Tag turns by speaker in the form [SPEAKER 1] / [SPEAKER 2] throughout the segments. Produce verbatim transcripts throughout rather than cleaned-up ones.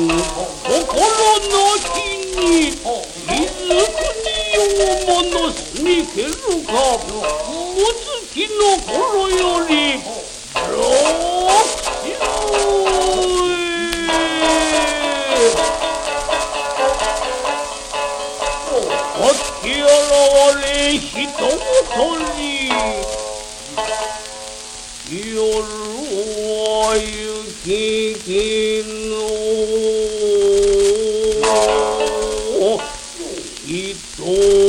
[SPEAKER 1] なきにいず国をものすみけるかもつきの頃より六州あっき現れ人ごとに夜は雪きの人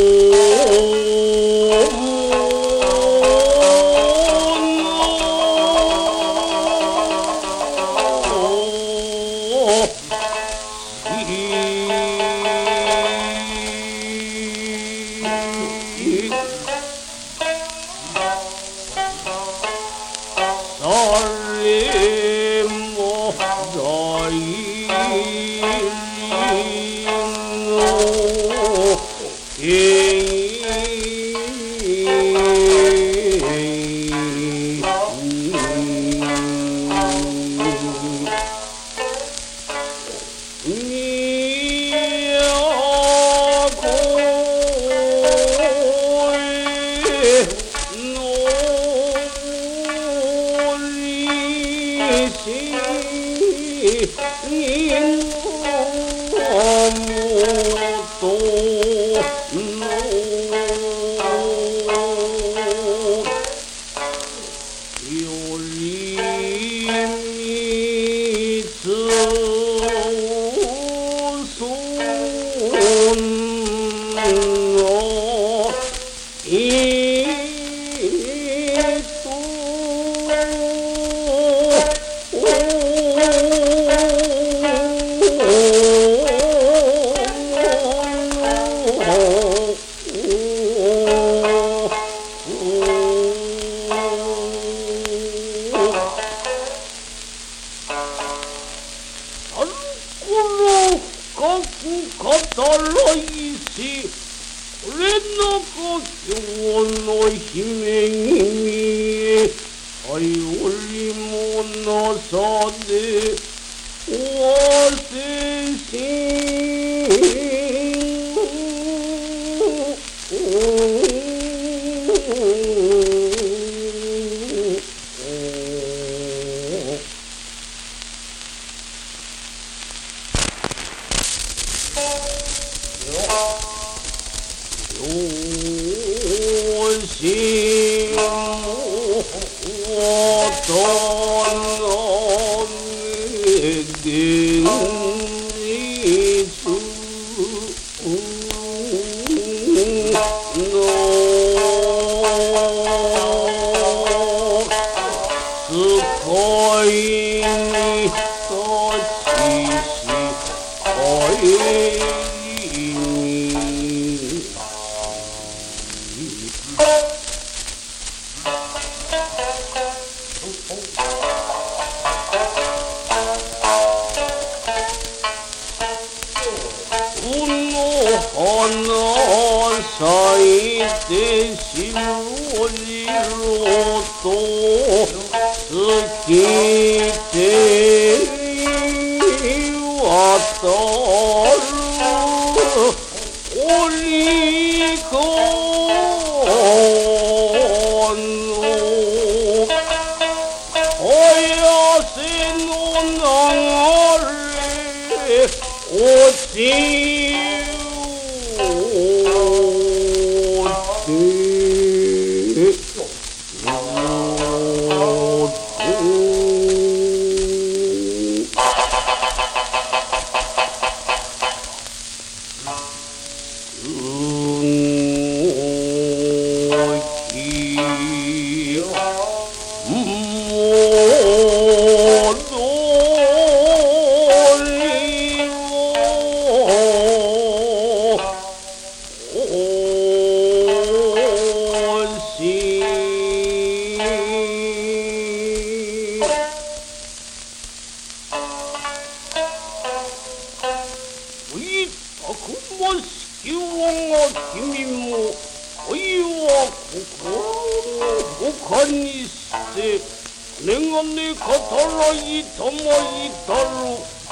[SPEAKER 1] 他にして眼鏡語らいたまいたる連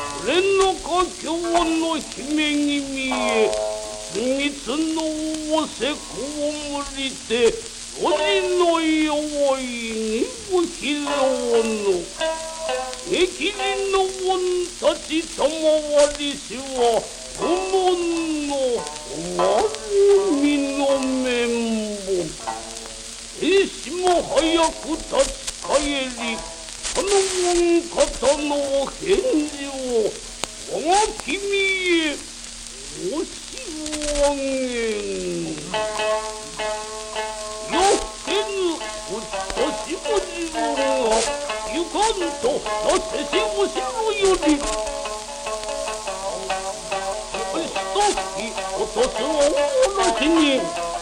[SPEAKER 1] の佳境の姫君へ秘密の仰せこむりておじのよいにご披露の駅人の者たち賜りしはこののおまれみの面目兵士も早く立ち帰りこの門方の返事を我が君へおし上げんよけぬお年も自分がゆかんとなせしお城より一時落とすおらしに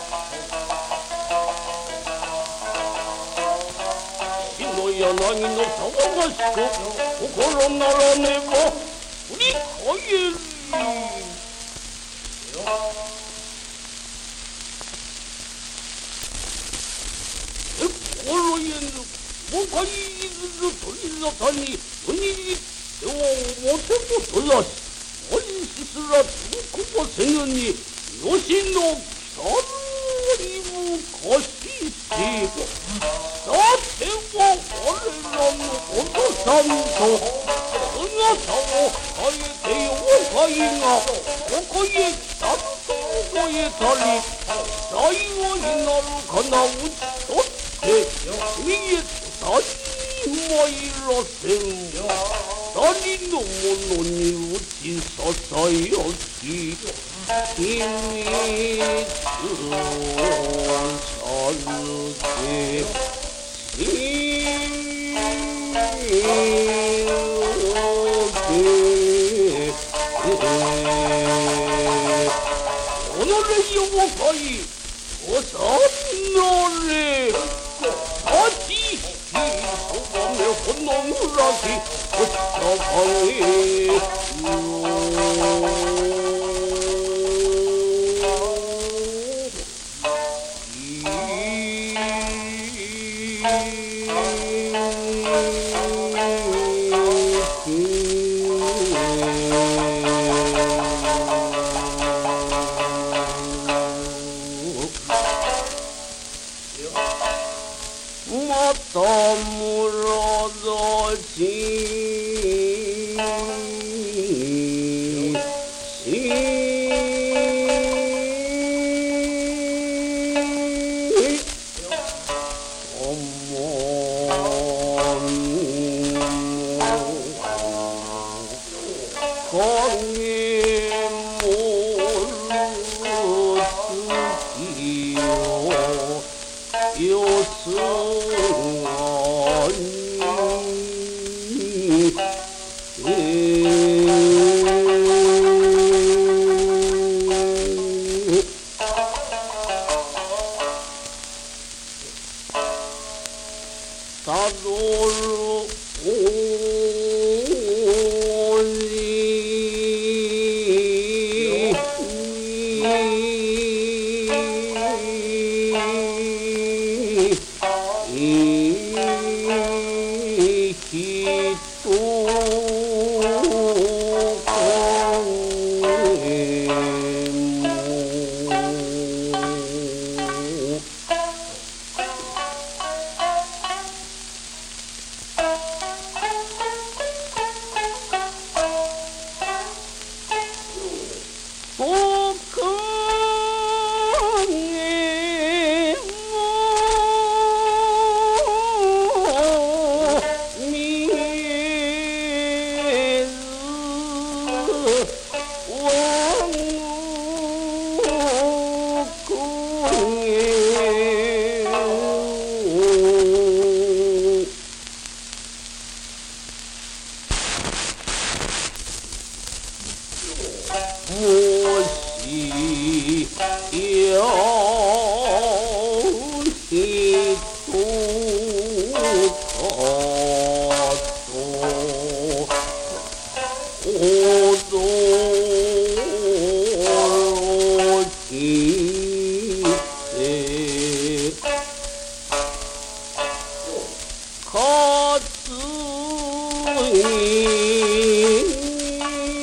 [SPEAKER 1] 柳の騒がしく心ならねば振り返り心得ぬ誤解ずる取り沙汰におにぎっては表もとらし何しすら続くばせぬに吉の北に向かししてさては我らのお父さんと姿を変えて妖怪がここへ来たと覚えたり幸いなるかな打ち取って見えたに参らせん二人の者に打ちささやき秘密を授け己妖怪おさんなれ立ち引きそばめほの村きおったかげまた村立ちよすがに、えー、たどるおじもしやひとかと驚きてかつい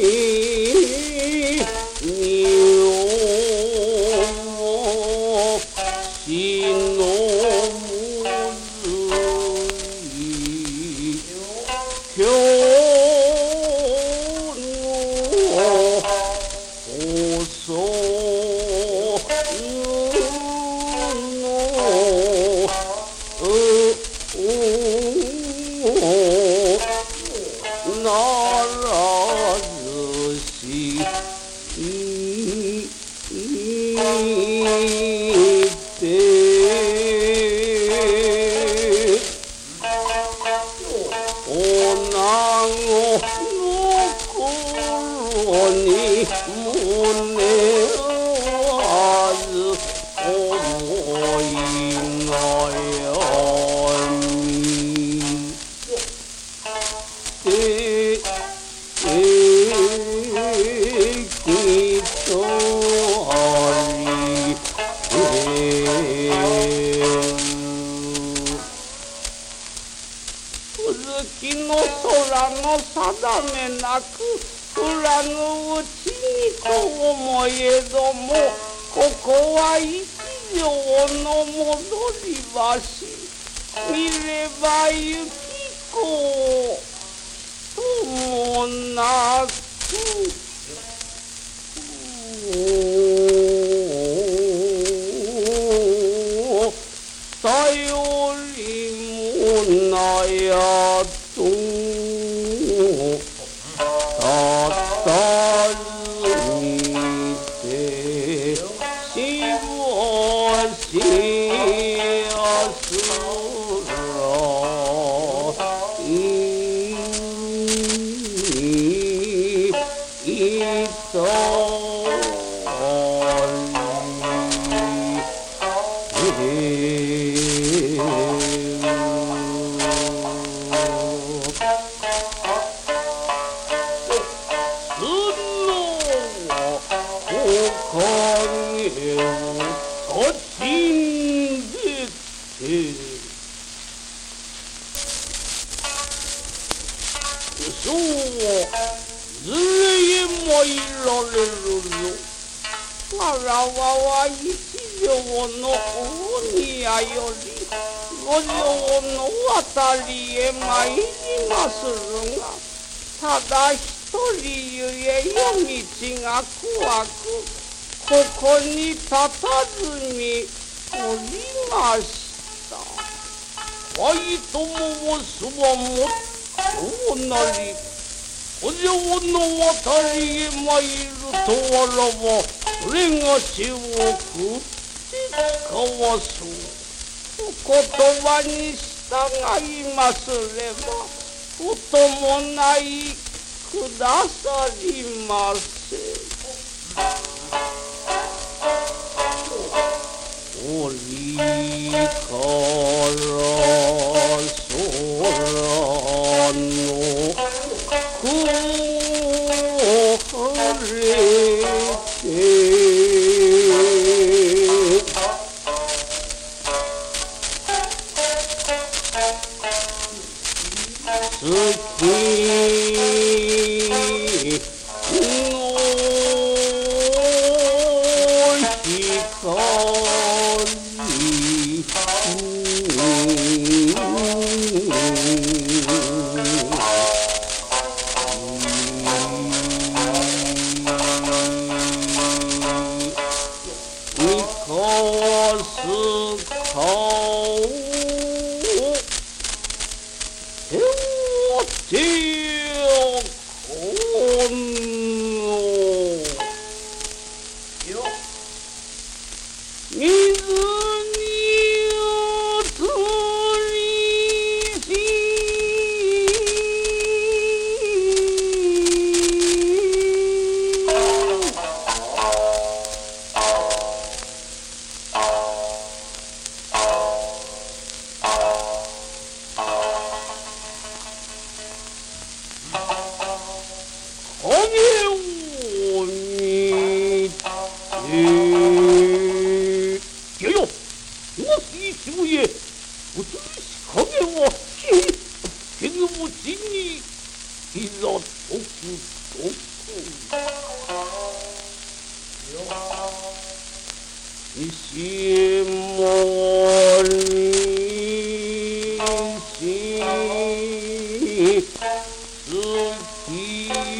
[SPEAKER 1] いざとくとく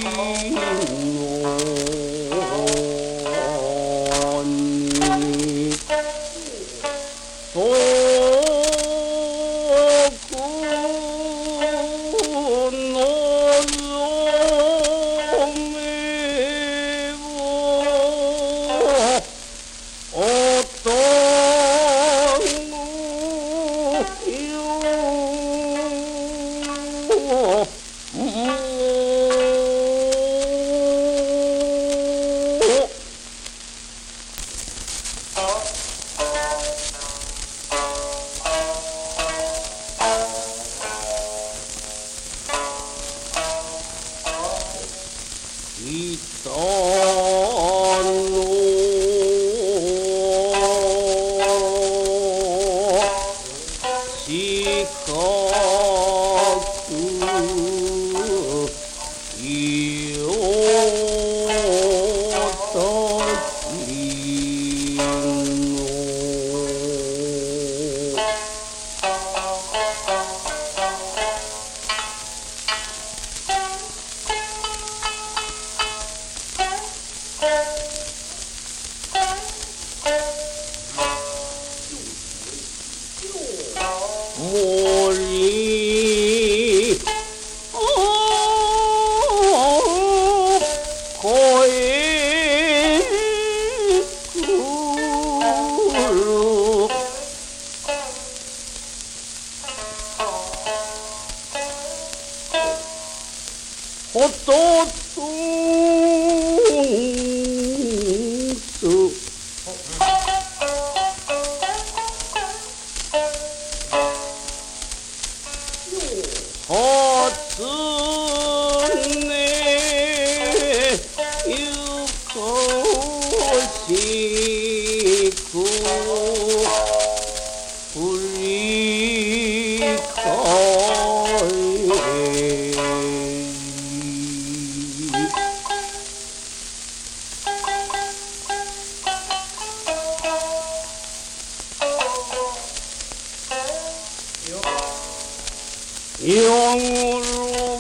[SPEAKER 2] 영으로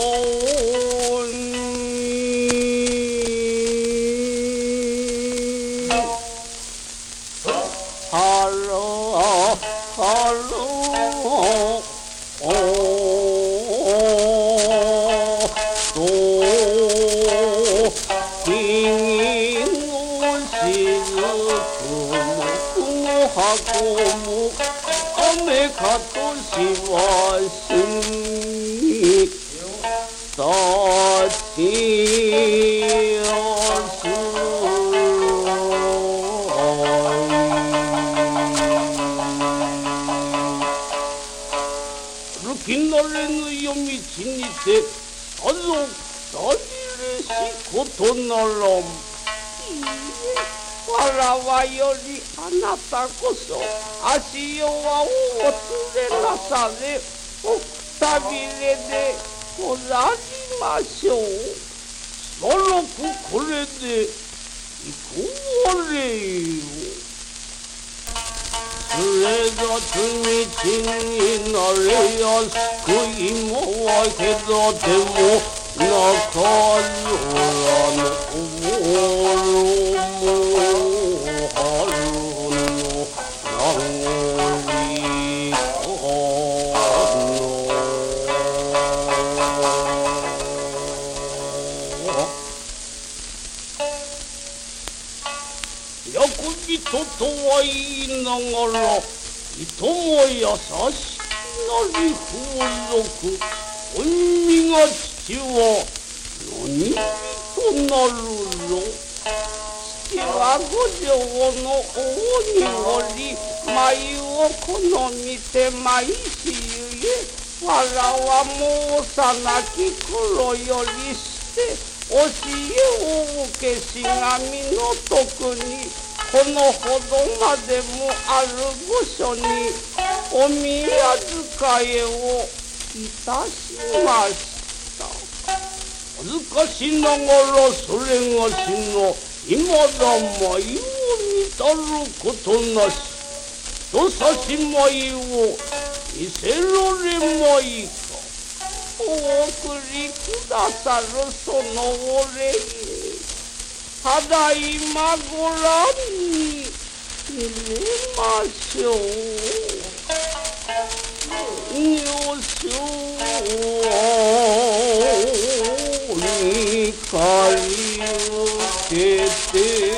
[SPEAKER 2] 거오니 하러 하러 또 빙인 오시는 구모하고 엄에 가토시와시니 따지어스 긴 날에는 염이 진이때 살록 사지를 싣고 돈날람 와라와 열이 하나 닦고서 아시오와 오오뚜레 나사네 옥타비레네 오라지 마쇼 솔로 구콜레네 이구월레요 그래도 등이 나래야 그 이모와 해도 되고 나가요라는 오모로 하루노 낭월이 야군이 토토와 이낭알라 이토모야 사시나리 후울로그 온밍아 지와 너니 토나루로 시와고저오노 오니월리 마이오 코노미테 마이시유에 와라와 모사나키 콜로요리시테 오시에 오우케 싱아미노 토쿠니このほどまでもある御所にお宮遣いをいたしました恥ずかしながらそれがしの今だ舞を見たることなしとさし舞を見せられまいかお送りくださるそのお礼にただいまご覧に入れましょう。女性に借り受けて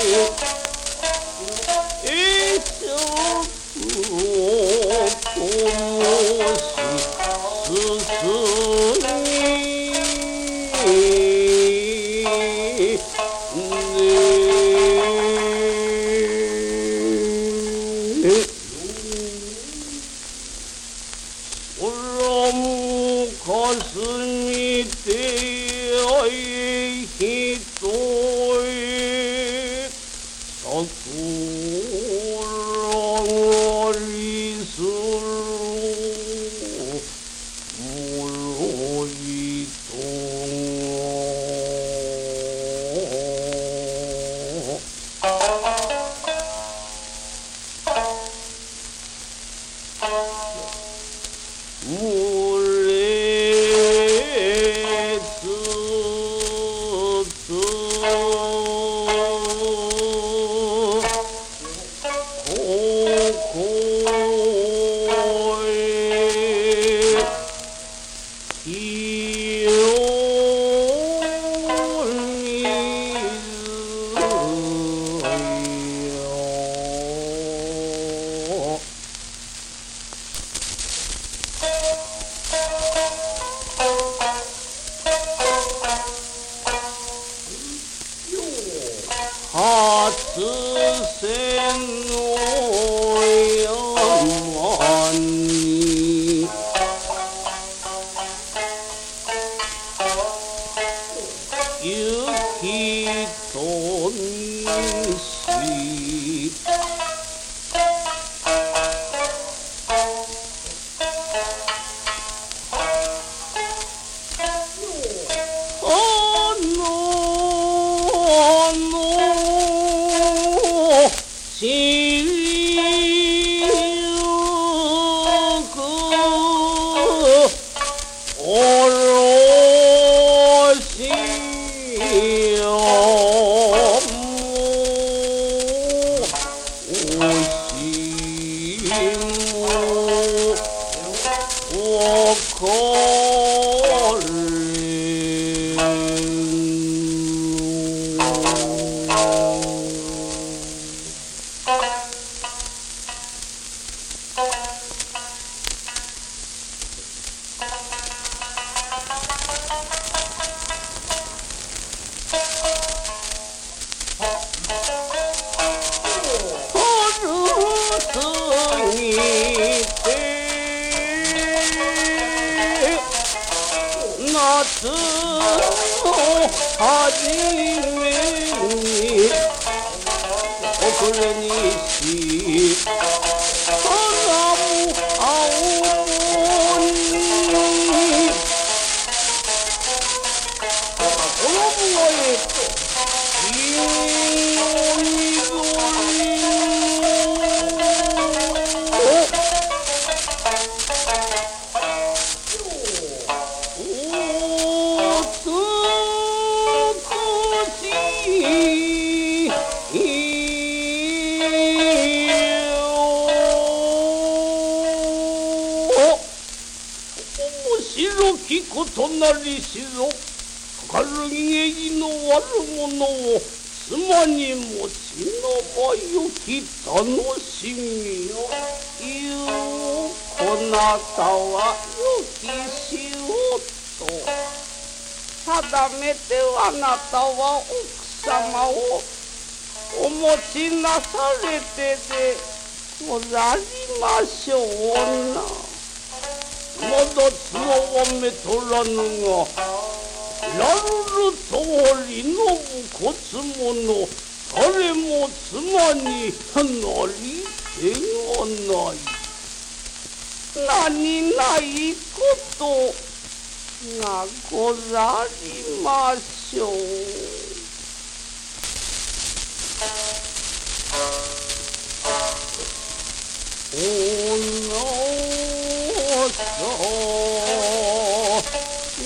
[SPEAKER 2] えそくをともし進み初戦の山に雪と西夏の初めに遅れにし花も青に衣へと金の緑白きことなりしぞかかる芸の悪者を妻に持ちのばよき楽しみよ言うこなたはよきしよと定めてあなたは奥様をお持ちなされてでござりましょうな。まだつはめとらぬがらるる通りの武骨者誰も妻になり手がない何ないことがござりましょう。おのそう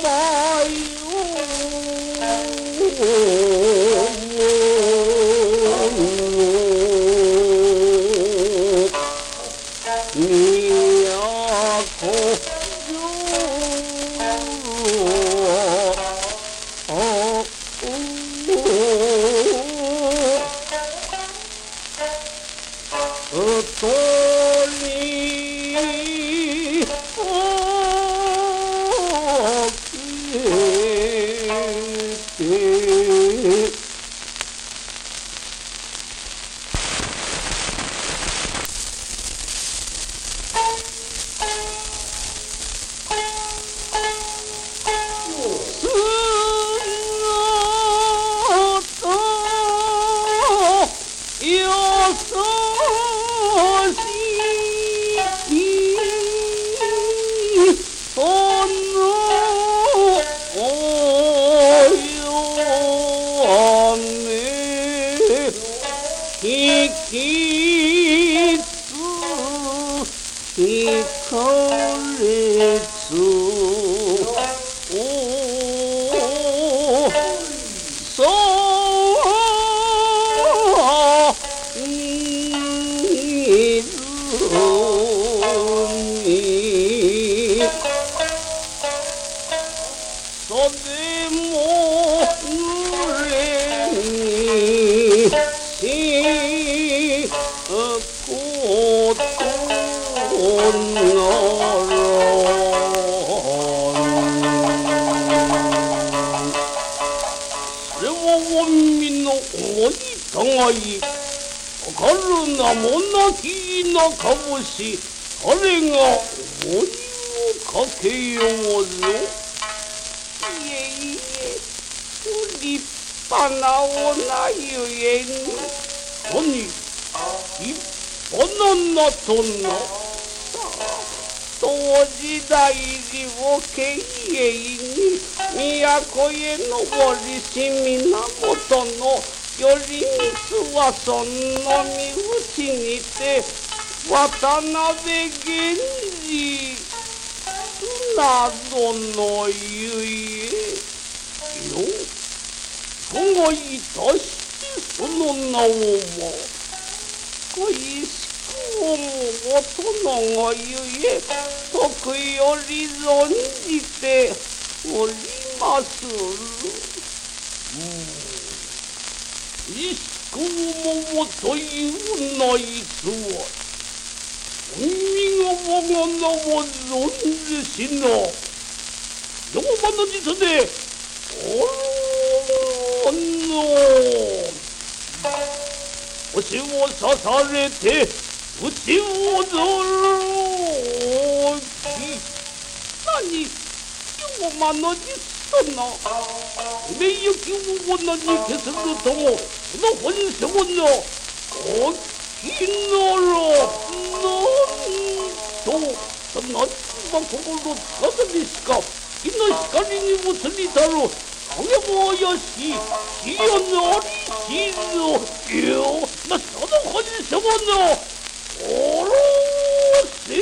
[SPEAKER 2] その身内にて渡辺源氏などのゆえよ考えいたしてその名をも恋しく思う殿がゆえ徳より存じておりまする。うんこうもというな逸話君が我が名を存じしな両場の実でおろの星を刺されて打ち驚き何両場の実とな名誉を同じ消するともその本性のおきならなんと何は心つかずにしか火の光に移りたる影も怪しい火をなりしぞよまその本性のおろせ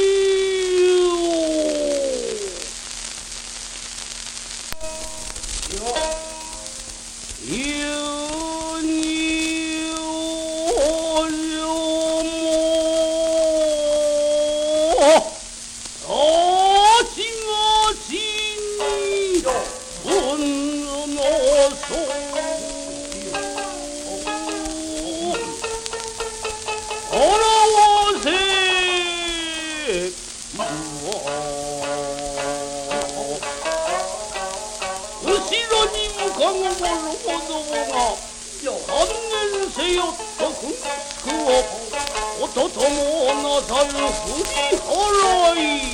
[SPEAKER 2] とともなさる振り払い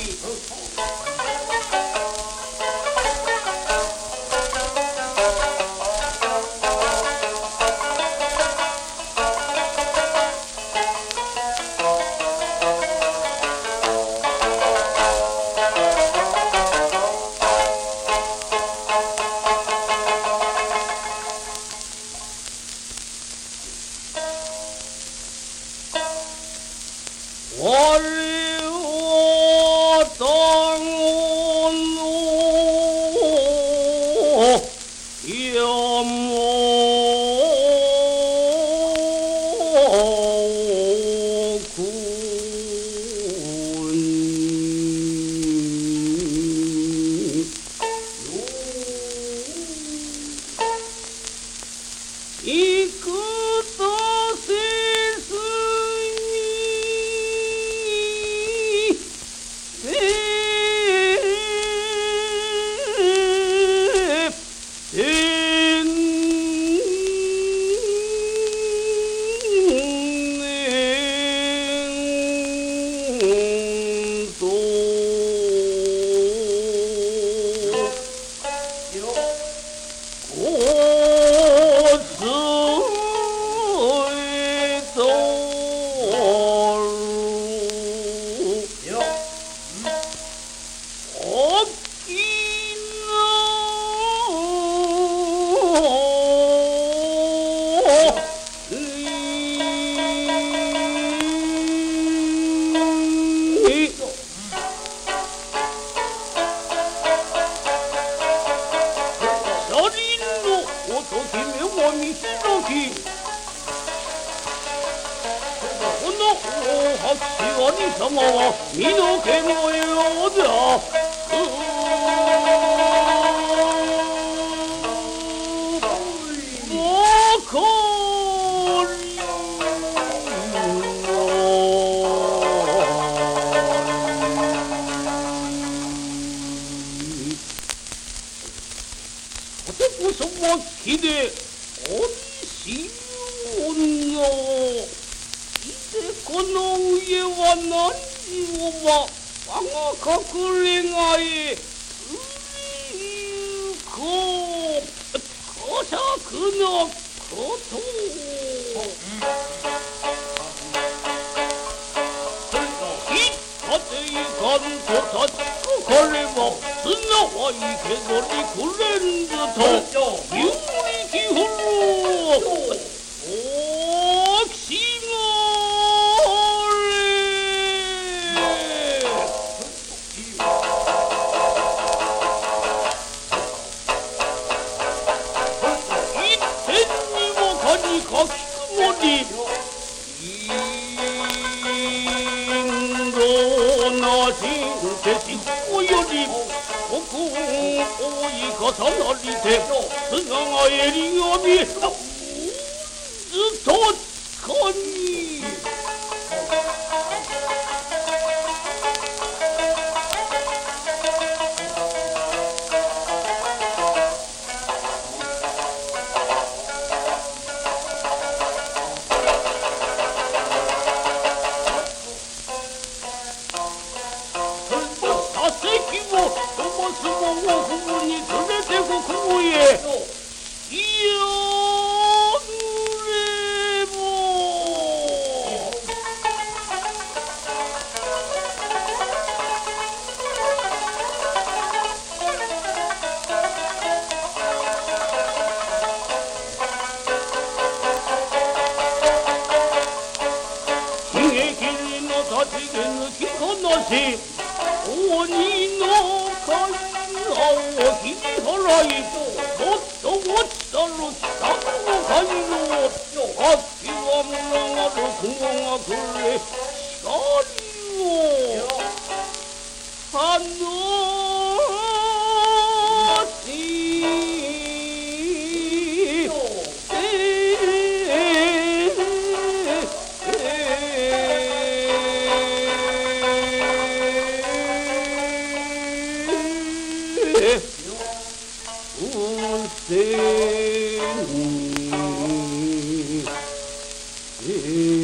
[SPEAKER 2] お
[SPEAKER 1] 我様は身の毛のようだ。わかりさてこそは木でおいしい女。この上は何時をば我が隠れがへこう小作のことひったていかんと立ちかかればすなわいけどりくれんずと有力ほろ大きしかきくもりインドなしんてしこよりここを覆い重なりて砂が襟がみずっとつかに相撲をここに連れてここへいやれば悲劇の立ち抜きこなし鬼のを切り払いもっと落ちたる北の海の秋は群がる雲がくれ光を放ち運勢に